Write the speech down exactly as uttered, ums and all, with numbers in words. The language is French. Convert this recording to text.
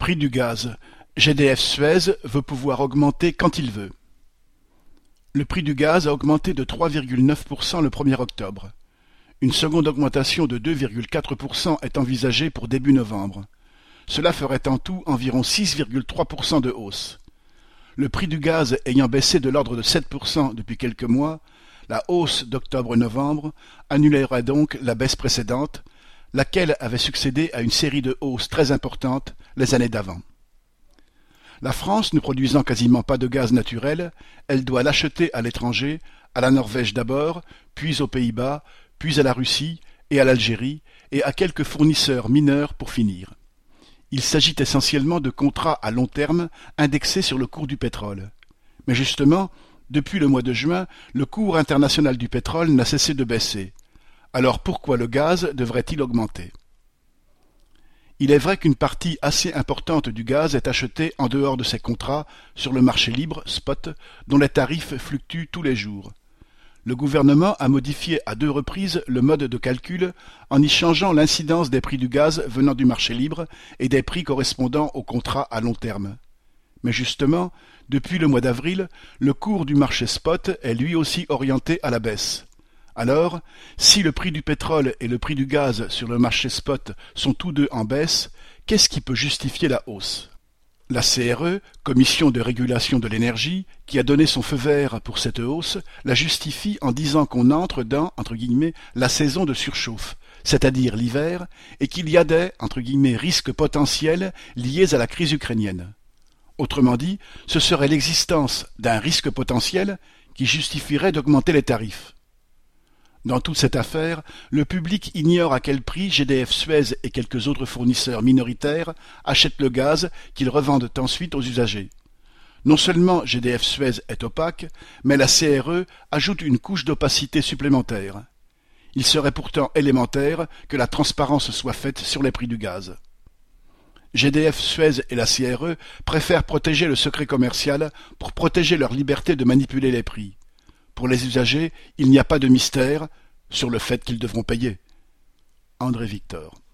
Prix du gaz. G D F Suez veut pouvoir augmenter quand il veut. Le prix du gaz a augmenté de trois virgule neuf pour cent le premier octobre. Une seconde augmentation de deux virgule quatre pour cent est envisagée pour début novembre. Cela ferait en tout environ six virgule trois pour cent de hausse. Le prix du gaz ayant baissé de l'ordre de sept pour cent depuis quelques mois, la hausse d'octobre-novembre annulerait donc la baisse précédente, laquelle avait succédé à une série de hausses très importantes les années d'avant. La France ne produisant quasiment pas de gaz naturel, elle doit l'acheter à l'étranger, à la Norvège d'abord, puis aux Pays-Bas, puis à la Russie et à l'Algérie, et à quelques fournisseurs mineurs pour finir. Il s'agit essentiellement de contrats à long terme indexés sur le cours du pétrole. Mais justement, depuis le mois de juin, le cours international du pétrole n'a cessé de baisser. Alors pourquoi le gaz devrait-il augmenter ? Il est vrai qu'une partie assez importante du gaz est achetée en dehors de ces contrats, sur le marché libre, spot, dont les tarifs fluctuent tous les jours. Le gouvernement a modifié à deux reprises le mode de calcul en y changeant l'incidence des prix du gaz venant du marché libre et des prix correspondant aux contrats à long terme. Mais justement, depuis le mois d'avril, le cours du marché spot est lui aussi orienté à la baisse. Alors, si le prix du pétrole et le prix du gaz sur le marché spot sont tous deux en baisse, qu'est-ce qui peut justifier la hausse ? La C R E, Commission de régulation de l'énergie, qui a donné son feu vert pour cette hausse, la justifie en disant qu'on entre dans, entre guillemets, la saison de surchauffe, c'est-à-dire l'hiver, et qu'il y a des, entre guillemets, risques potentiels liés à la crise ukrainienne. Autrement dit, ce serait l'existence d'un risque potentiel qui justifierait d'augmenter les tarifs. Dans toute cette affaire, le public ignore à quel prix G D F Suez et quelques autres fournisseurs minoritaires achètent le gaz qu'ils revendent ensuite aux usagers. Non seulement G D F Suez est opaque, mais la C R E ajoute une couche d'opacité supplémentaire. Il serait pourtant élémentaire que la transparence soit faite sur les prix du gaz. G D F Suez et la C R E préfèrent protéger le secret commercial pour protéger leur liberté de manipuler les prix. Pour les usagers, il n'y a pas de mystère sur le fait qu'ils devront payer. André Victor.